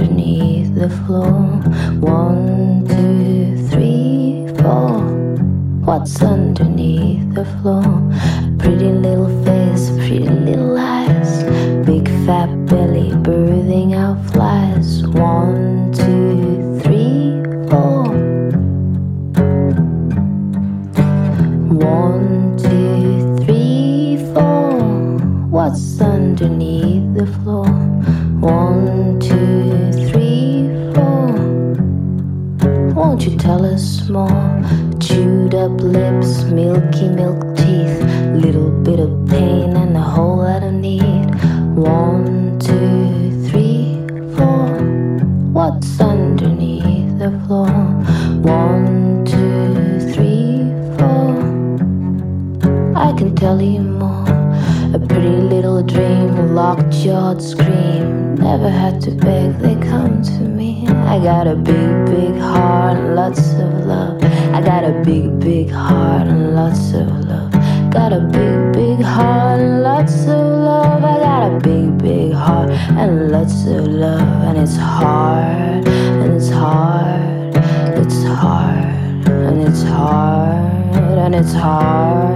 underneath the floor? 1, 2, 3, 4. What's underneath the floor? Pretty little face, pretty little eyes, big fat belly birthing out flies. 1, 2, 3, 4. 1, 2, 3, 4. What's underneath the floor? 1, 2, 3, 4. Won't you tell us more? Chewed up lips, milky milk teeth, little bit of pain and a whole lot of need. 1, 2, 3, 4. What's underneath the floor? 1, 2, 3, 4. I can tell you more. A pretty little dream, locked-jawed scream. Never had to beg, they come to me. I got a big, big heart and lots of love. I got a big, big heart and lots of love. Got a big, big heart and lots of love. I got a big, big heart and lots of love. And it's hard, and it's hard, it's hard, and it's hard, and it's hard.